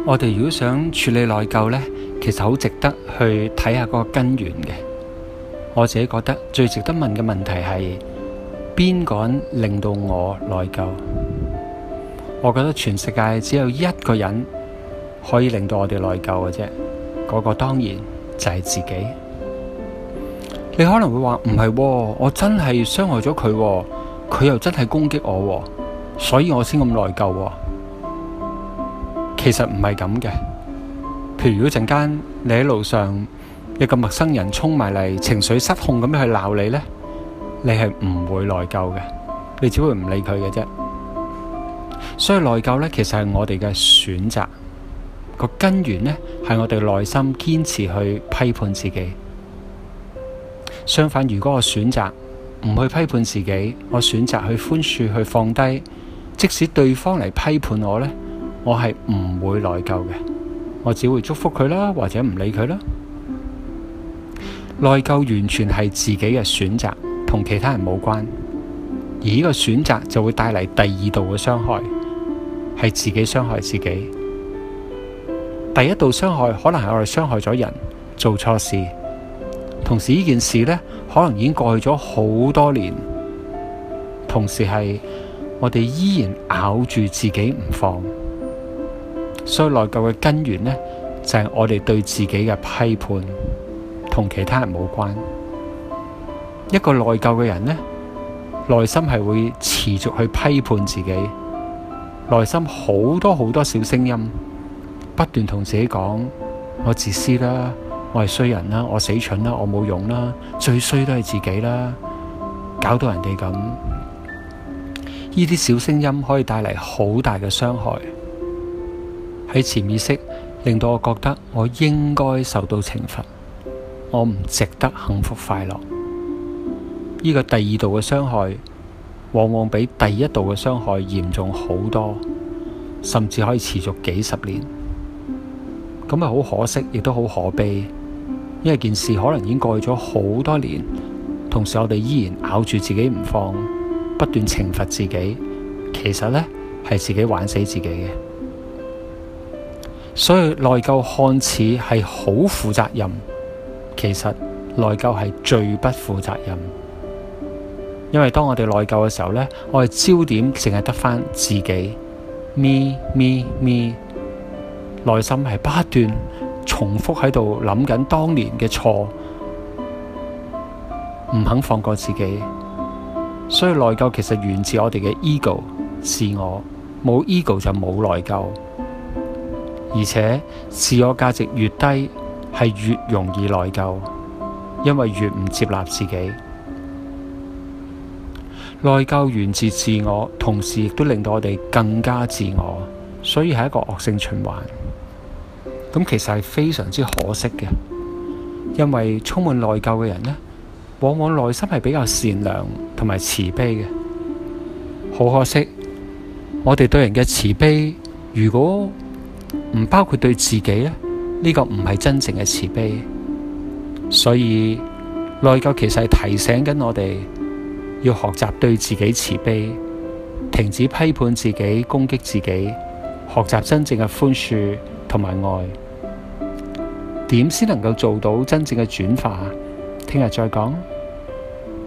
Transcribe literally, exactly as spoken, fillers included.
我哋如果想處理內疚呢，其實好值得去睇下嗰個根源嘅。我自己覺得最值得問嘅問題係邊個人令到我內疚？我覺得全世界只有一個人可以令到我哋內疚嘅啫，嗰個當然就係自己。你可能會話唔係喎，我真係傷害咗佢喎，佢又真係攻擊我喎，所以我先咁內疚喎。其實唔係咁嘅。譬如如果陣間你喺路上有個陌生人衝埋嚟，情緒失控咁樣去鬧你呢，你係唔會內疚嘅，你只會唔理佢嘅啫。所以內疚呢，其實係我哋嘅選擇，個根源呢，係我哋內心堅持去批判自己。相反，如果我選擇唔去批判自己，我選擇去寬恕、去放低，即使對方嚟批判我呢，我係唔會內疚嘅，我只會祝福佢啦，或者唔理佢啦。內疚完全係自己嘅選擇，同其他人冇關，而呢個選擇就會帶嚟第二度嘅傷害，係自己傷害自己。第一度傷害可能係我哋傷害咗人，做錯事，同時呢件事呢，可能已經過去咗好多年，同時係我哋依然咬住自己唔放。所以內疚嘅根源呢，就係我哋對自己嘅批判，同其他人冇關。一個內疚嘅人呢，內心係會持續去批判自己，內心好多好多小聲音，不斷同自己講：我自私啦，我係衰人啦，我死蠢啦，我冇用啦，最衰都係自己啦，搞到人哋咁。呢啲小聲音可以帶嚟好大嘅傷害，喺潛意識令到我覺得我應該受到懲罰，我唔值得幸福快樂。呢個第二度嘅傷害往往比第一度嘅傷害嚴重好多，甚至可以持續幾十年。咁係好可惜，亦都好可悲，因為件事可能已經過去咗好多年，同時我哋依然咬住自己唔放，不斷懲罰自己，其實呢係自己玩死自己嘅。所以內疚看似係好負責任，其實內疚係最不負責任。因為當我哋內疚嘅時候呢，我哋焦點淨係得返自己 me me me， 內心係不斷重複喺度諗緊當年嘅錯，唔肯放過自己。所以內疚其實源自我哋嘅 ego 自我，冇 ego 就冇內疚。而且自我價值越低，係越容易內疚，因為越唔接納自己。內疚源自自我，同時亦都令到我哋更加自我，所以係一個惡性循環。咁其實係非常之可惜嘅，因為充滿內疚嘅人呢，往往內心係比較善良同埋慈悲嘅。好可惜，我哋對人嘅慈悲，如果唔包括對自己呢，呢個唔係真正嘅慈悲。所以內疚其實係提醒緊我哋要學習對自己慈悲，停止批判自己、攻擊自己，學習真正嘅寬恕同埋愛。點先能夠做到真正嘅轉化？聽日再講。